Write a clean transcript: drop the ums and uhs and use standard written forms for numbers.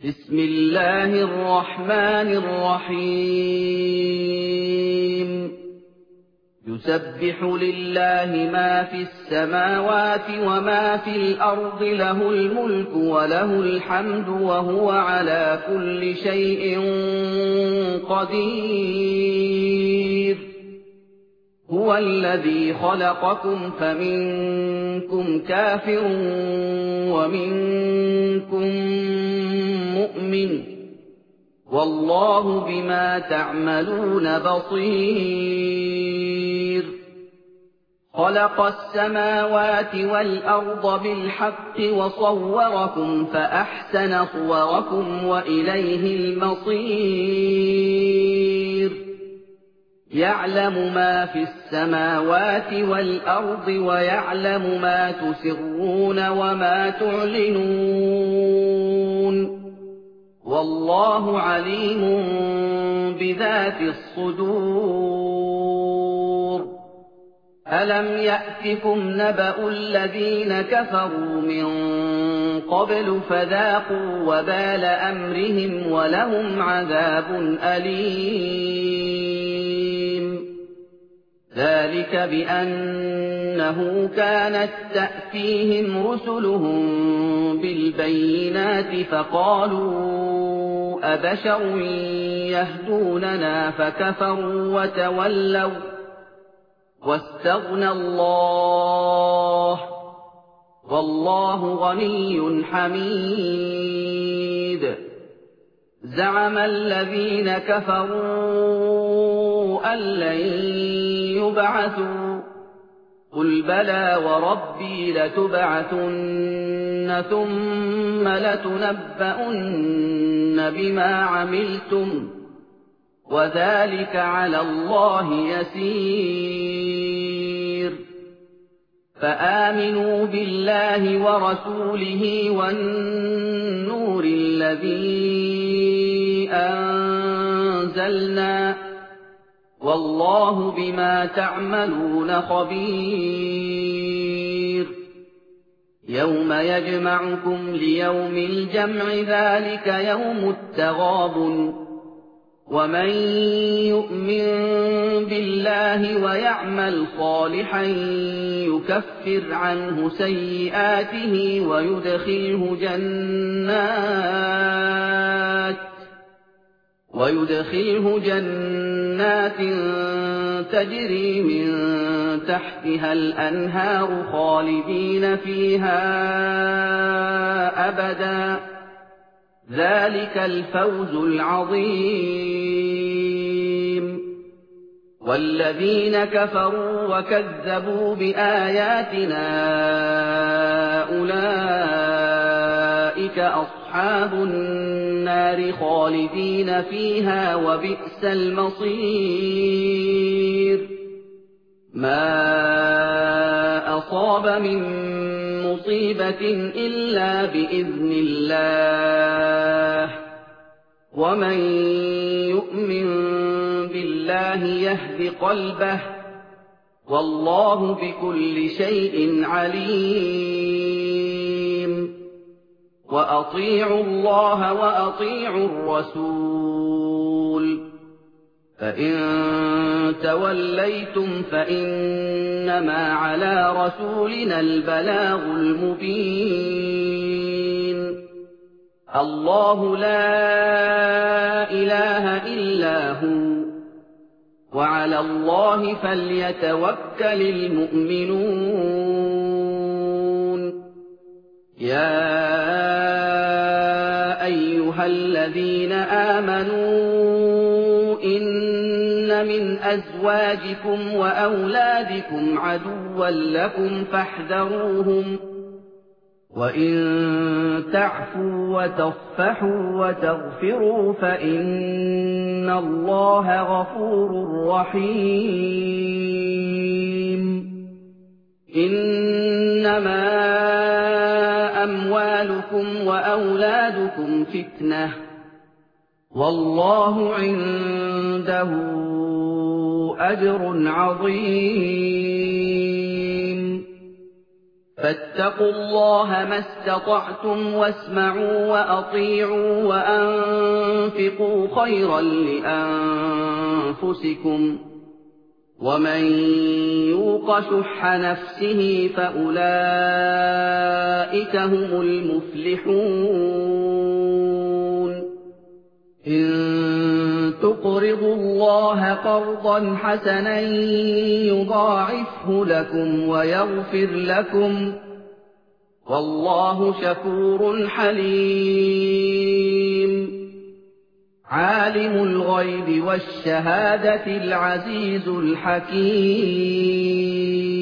بسم الله الرحمن الرحيم يسبح لله ما في السماوات وما في الأرض له الملك وله الحمد وهو على كل شيء قدير هو الذي خلقكم فمنكم كافر ومنكم مؤمن والله بما تعملون بصير خلق السماوات والأرض بالحق وصوركم فأحسن صوركم وإليه المصير يعلم ما في السماوات والأرض ويعلم ما تسرون وما تعلنون والله عليم بذات الصدور ألم يأتكم نبأ الذين كفروا من قبل فذاقوا وبال أمرهم ولهم عذاب أليم ذلك بأنه كانت تأتيهم رسلهم بالبينات فقالوا أبشر يهدوننا فكفروا وتولوا واستغنى الله والله غني حميد زعم الذين كفروا أن لن يبعثوا قل بلى وربي لتبعثن ثم لتنبؤن بما عملتم وذلك على الله يسير فآمنوا بالله ورسوله والنور الذي أنزلنا والله بما تعملون خبير يوم يجمعكم ليوم الجمع ذلك يوم التغابن ومن يؤمن بالله ويعمل صالحا يكفر عنه سيئاته ويدخله جنات تجري من تحتها الأنهار خالدين فيها أبدا ذلك الفوز العظيم والذين كفروا وكذبوا بآياتنا أولئك أصحاب النار خالدين فيها وبئس المصير ما أصاب من مصيبة إلا بإذن الله ومن يؤمن بالله يهد قلبه والله بكل شيء عليم وأطيعوا الله وأطيعوا الرسول فإن توليتم فإنما على رسولنا البلاغ المبين الله لا إله إلا هو وعلى الله فليتوكل المؤمنون يا أيها الذين آمنوا إن من أزواجكم وأولادكم عدوا لكم فاحذروهم وإن تعفوا وتصفحوا وتغفروا فإن الله غفور رحيم إنما أموالكم وأولادكم فتنة والله عنده أجر عظيم فاتقوا الله ما استطعتم واسمعوا وأطيعوا وأنفقوا خيرا لأنفسكم ومن يوق شح نفسه فأولئك هم المفلحون إن تقرضوا الله قرضا حسنا يضاعفه لكم ويغفر لكم والله شكور حليم عالم الغيب والشهادة العزيز الحكيم